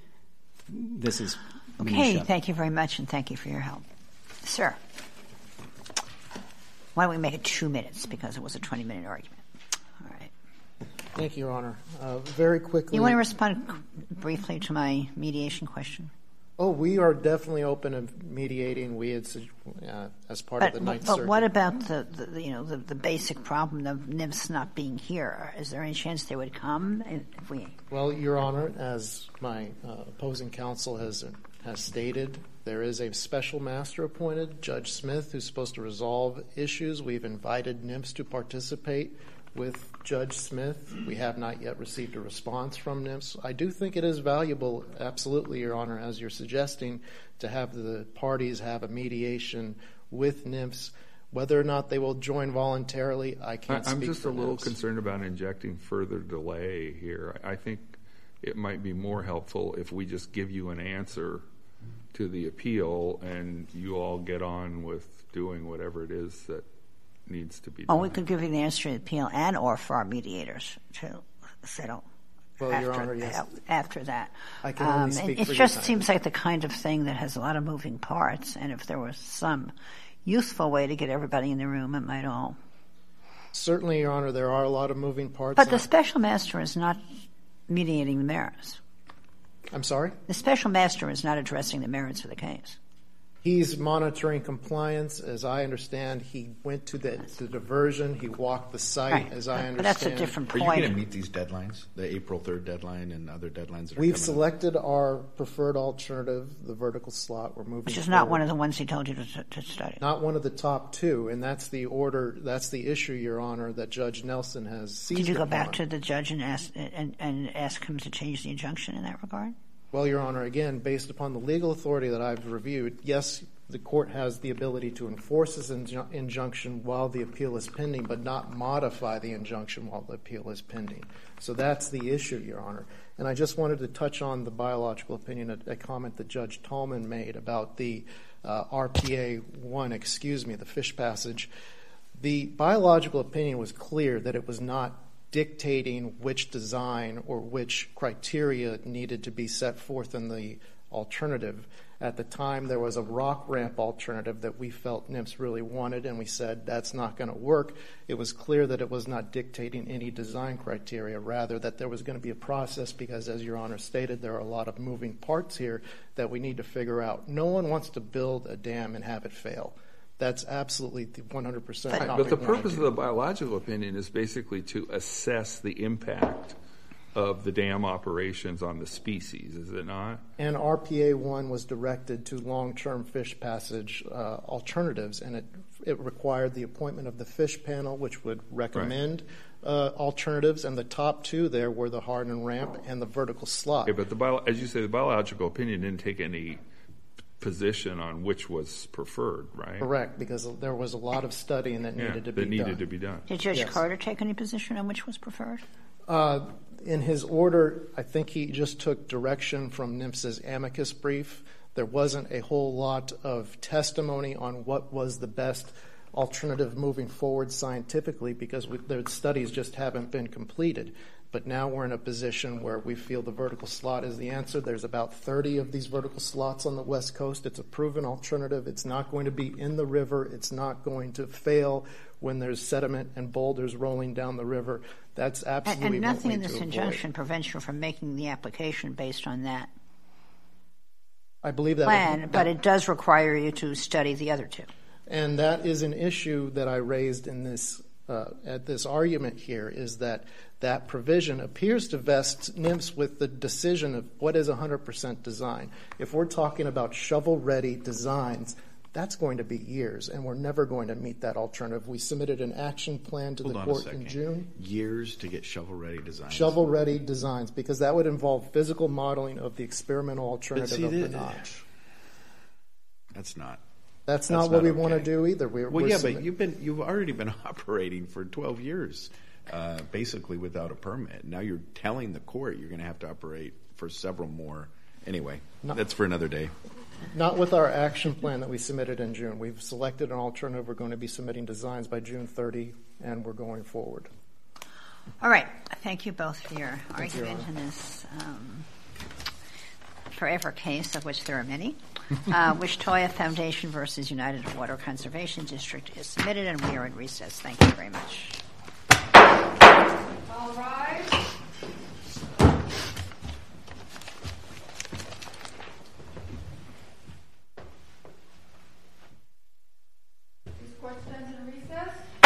[SPEAKER 5] This is
[SPEAKER 1] Okay,
[SPEAKER 5] minutia.
[SPEAKER 1] thank you very much, and thank you for your help. Sir, why don't we make it two minutes because it was a twenty-minute argument. All right.
[SPEAKER 2] Thank you, Your Honor. Uh, very quickly.
[SPEAKER 1] You want to respond briefly to my mediation question?
[SPEAKER 2] Oh, we are definitely open to mediating. We had, uh, as part
[SPEAKER 1] But,
[SPEAKER 2] of the Ninth
[SPEAKER 1] but
[SPEAKER 2] Circuit.
[SPEAKER 1] what about the, the you know the, the basic problem of N I M S not being here? Is there any chance they would come if we?
[SPEAKER 2] Well, Your Honor, as my uh, opposing counsel has has stated, there is a special master appointed, Judge Smith, who's supposed to resolve issues. We've invited N I M S to participate with Judge Smith. We have not yet received a response from N I M S. I do think it is valuable, absolutely, Your Honor, as you're suggesting, to have the parties have a mediation with N I M S. Whether or not they will join voluntarily, I can't
[SPEAKER 3] I'm
[SPEAKER 2] speak
[SPEAKER 3] just
[SPEAKER 2] for
[SPEAKER 3] a little
[SPEAKER 2] N I M S.
[SPEAKER 3] concerned about injecting further delay here. I think it might be more helpful if we just give you an answer to the appeal and you all get on with doing whatever it is that needs to be done.
[SPEAKER 1] Oh, we could give you the answer to the appeal and or for our mediators to settle.
[SPEAKER 2] Well,
[SPEAKER 1] after,
[SPEAKER 2] Your Honor, yes.
[SPEAKER 1] After that.
[SPEAKER 2] I can only
[SPEAKER 1] Um,
[SPEAKER 2] speak
[SPEAKER 1] it
[SPEAKER 2] for
[SPEAKER 1] it
[SPEAKER 2] your
[SPEAKER 1] just
[SPEAKER 2] time.
[SPEAKER 1] seems like the kind of thing that has a lot of moving parts, and if there was some useful way to get everybody in the room, it might all.
[SPEAKER 2] Certainly, Your Honor, there are a lot of moving parts.
[SPEAKER 1] But the
[SPEAKER 2] and-
[SPEAKER 1] special master is not mediating the merits.
[SPEAKER 2] I'm sorry?
[SPEAKER 1] The special master is not addressing the merits of the case.
[SPEAKER 2] He's monitoring compliance. As I understand, he went to the, the diversion. He walked the site,
[SPEAKER 1] Right.
[SPEAKER 2] as I understand.
[SPEAKER 1] But that's a different
[SPEAKER 4] Are you
[SPEAKER 1] point.
[SPEAKER 4] going to meet these deadlines, the April third deadline and other deadlines that are
[SPEAKER 2] We've
[SPEAKER 4] coming up?
[SPEAKER 2] selected our preferred alternative, the vertical slot. We're moving
[SPEAKER 1] Which is not one
[SPEAKER 2] forward.
[SPEAKER 1] of the ones he told you to, to study.
[SPEAKER 2] Not one of the top two, and that's the order, that's the issue, Your Honor, that Judge Nelson has seized
[SPEAKER 1] Did you go
[SPEAKER 2] upon.
[SPEAKER 1] back to the judge and ask and, and ask him to change the injunction in that regard?
[SPEAKER 2] Well, Your Honor, again, based upon the legal authority that I've reviewed, yes, the court has the ability to enforce this inju- injunction while the appeal is pending, but not modify the injunction while the appeal is pending. So that's the issue, Your Honor. And I just wanted to touch on the biological opinion, a, a comment that Judge Tallman made about the uh, R P A one, excuse me, the fish passage. The biological opinion was clear that it was not dictating which design or which criteria needed to be set forth in the alternative. At the time, there was a rock ramp alternative that we felt N I M S really wanted, and we said that's not going to work. It was clear that it was not dictating any design criteria, rather that there was going to be a process because, as Your Honor stated, there are a lot of moving parts here that we need to figure out. No one wants to build a dam and have it fail. That's absolutely one hundred percent
[SPEAKER 3] Right,
[SPEAKER 2] not
[SPEAKER 3] but the
[SPEAKER 2] what we wanna
[SPEAKER 3] purpose
[SPEAKER 2] do.
[SPEAKER 3] of the biological opinion is basically to assess the impact of the dam operations on the species, is it not?
[SPEAKER 2] And R P A one was directed to long-term fish passage uh, alternatives, and it it required the appointment of the fish panel, which would recommend uh, alternatives, and the top two there were the hardened ramp and the vertical slot.
[SPEAKER 3] Okay, but the bio, as you say, the biological opinion didn't take any position on which was preferred, right?
[SPEAKER 2] Correct, because there was a lot of studying that
[SPEAKER 3] Yeah,
[SPEAKER 2] needed to
[SPEAKER 3] that
[SPEAKER 2] be
[SPEAKER 3] needed
[SPEAKER 2] done.
[SPEAKER 3] to be done.
[SPEAKER 1] Did Judge
[SPEAKER 2] Yes.
[SPEAKER 1] Carter take any position on which was preferred?
[SPEAKER 2] Uh, in his order, I think he just took direction from N I M S's amicus brief. There wasn't a whole lot of testimony on what was the best alternative moving forward scientifically because we, the studies just haven't been completed. But now we're in a position where we feel the vertical slot is the answer. There's about thirty of these vertical slots on the West Coast. It's a proven alternative. It's not going to be in the river. It's not going to fail when there's sediment and boulders rolling down the river. That's
[SPEAKER 1] And,
[SPEAKER 2] absolutely
[SPEAKER 1] and
[SPEAKER 2] what
[SPEAKER 1] nothing
[SPEAKER 2] we
[SPEAKER 1] in
[SPEAKER 2] need
[SPEAKER 1] this
[SPEAKER 2] to avoid.
[SPEAKER 1] injunction prevents you from making the application based on that
[SPEAKER 2] I believe that
[SPEAKER 1] plan,
[SPEAKER 2] would,
[SPEAKER 1] but it does require you to study the other two.
[SPEAKER 2] and that is an issue that I raised in this uh, at this argument here is that that provision appears to vest N I M S with the decision of what is one hundred percent design. If we're talking about shovel-ready designs, that's going to be years, and we're never going to meet that alternative. We submitted an action plan to
[SPEAKER 4] Hold
[SPEAKER 2] the
[SPEAKER 4] on a
[SPEAKER 2] court
[SPEAKER 4] second.
[SPEAKER 2] in June.
[SPEAKER 4] Years to get shovel-ready designs.
[SPEAKER 2] Shovel-ready designs, because that would involve physical modeling of the experimental alternative
[SPEAKER 4] see,
[SPEAKER 2] of the
[SPEAKER 4] the-
[SPEAKER 2] notch.
[SPEAKER 4] That's not.
[SPEAKER 2] That's,
[SPEAKER 4] That's
[SPEAKER 2] not what
[SPEAKER 4] not
[SPEAKER 2] we want to
[SPEAKER 4] okay.
[SPEAKER 2] do either. We're,
[SPEAKER 4] Well,
[SPEAKER 2] we're
[SPEAKER 4] yeah,
[SPEAKER 2] submit-
[SPEAKER 4] but you've been you've already been operating for twelve years, uh, basically without a permit. Now you're telling the court you're going to have to operate for several more. Anyway,
[SPEAKER 2] No.
[SPEAKER 4] that's for another day.
[SPEAKER 2] Not with our action plan that we submitted in June. We've selected an alternative. We're going to be submitting designs by June thirtieth, and we're going forward.
[SPEAKER 1] All right. Thank you both for your
[SPEAKER 2] Thank you, Your
[SPEAKER 1] argument in this um, forever case, of which there are many. uh, Wichita Foundation versus United Water Conservation District is submitted, and we are in recess. Thank you very much.
[SPEAKER 6] All rise. Court stands in recess.